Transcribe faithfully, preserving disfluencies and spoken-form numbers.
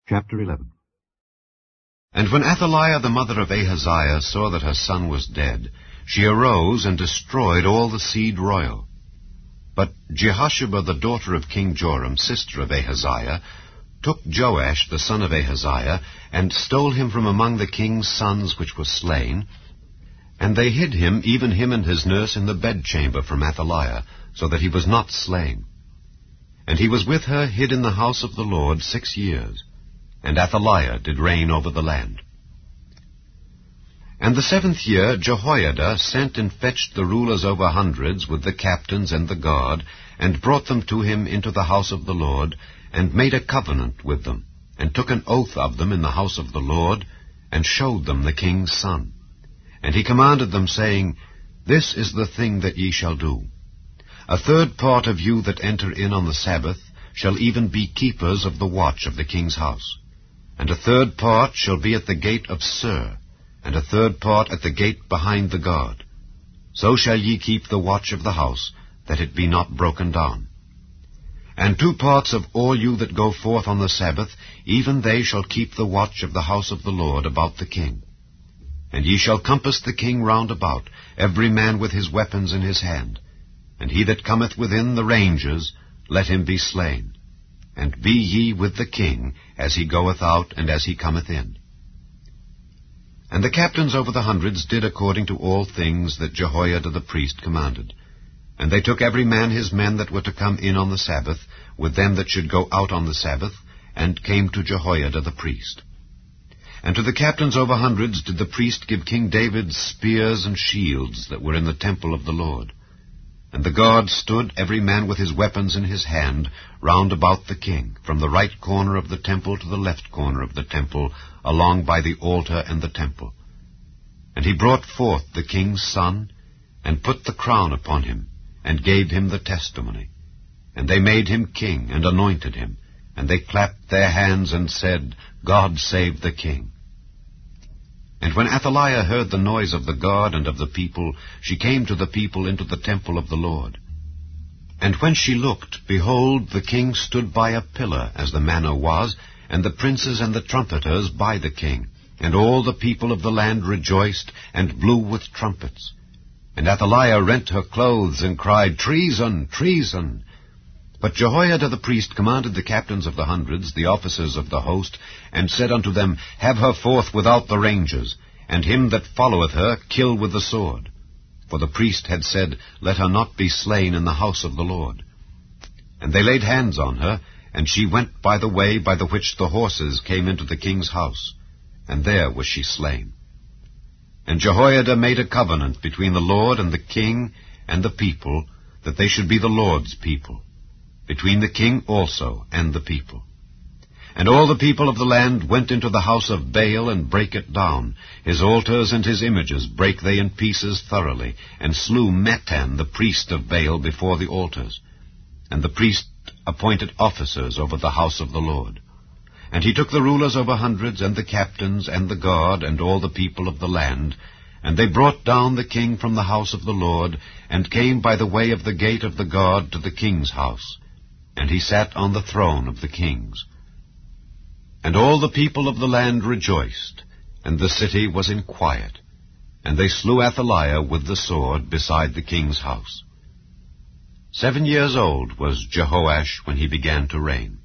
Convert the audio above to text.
Chapter eleven. And when Athaliah the mother of Ahaziah saw that her son was dead, she arose and destroyed all the seed royal. But Jehosheba the daughter of King Joram, sister of Ahaziah, took Joash the son of Ahaziah, and stole him from among the king's sons which were slain, and they hid him, even him and his nurse, in the bedchamber from Athaliah, so that he was not slain. And he was with her hid in the house of the Lord six years. And Athaliah did reign over the land. And the seventh year Jehoiada sent and fetched the rulers over hundreds with the captains and the guard, and brought them to him into the house of the Lord, and made a covenant with them, and took an oath of them in the house of the Lord, and showed them the king's son. And he commanded them, saying, This is the thing that ye shall do. A third part of you that enter in on the Sabbath shall even be keepers of the watch of the king's house. And a third part shall be at the gate of Sur, and a third part at the gate behind the guard. So shall ye keep the watch of the house, that it be not broken down. And two parts of all you that go forth on the Sabbath, even they shall keep the watch of the house of the Lord about the king. And ye shall compass the king round about, every man with his weapons in his hand. And he that cometh within the ranges, let him be slain. And be ye with the king, as he goeth out, and as he cometh in. And the captains over the hundreds did according to all things that Jehoiada the priest commanded. And they took every man his men that were to come in on the Sabbath, with them that should go out on the Sabbath, and came to Jehoiada the priest. And to the captains over hundreds did the priest give King David spears and shields that were in the temple of the Lord. And the guard stood, every man with his weapons in his hand, round about the king, from the right corner of the temple to the left corner of the temple, along by the altar and the temple. And he brought forth the king's son, and put the crown upon him, and gave him the testimony. And they made him king, and anointed him, and they clapped their hands and said, God save the king. And when Athaliah heard the noise of the guard and of the people, she came to the people into the temple of the Lord. And when she looked, behold, the king stood by a pillar, as the manner was, and the princes and the trumpeters by the king. And all the people of the land rejoiced, and blew with trumpets. And Athaliah rent her clothes, and cried, Treason! Treason! But Jehoiada the priest commanded the captains of the hundreds, the officers of the host, and said unto them, Have her forth without the ranges, and him that followeth her kill with the sword. For the priest had said, Let her not be slain in the house of the Lord. And they laid hands on her, and she went by the way by the which the horses came into the king's house, and there was she slain. And Jehoiada made a covenant between the Lord and the king and the people, that they should be the Lord's people, between the king also and the people. And all the people of the land went into the house of Baal, and brake it down. His altars and his images brake they in pieces thoroughly, and slew Mattan the priest of Baal before the altars. And the priest appointed officers over the house of the Lord. And he took the rulers over hundreds, and the captains, and the guard, and all the people of the land, and they brought down the king from the house of the Lord, and came by the way of the gate of the guard to the king's house. And he sat on the throne of the kings. And all the people of the land rejoiced, and the city was in quiet. And they slew Athaliah with the sword beside the king's house. Seven years old was Jehoash when he began to reign.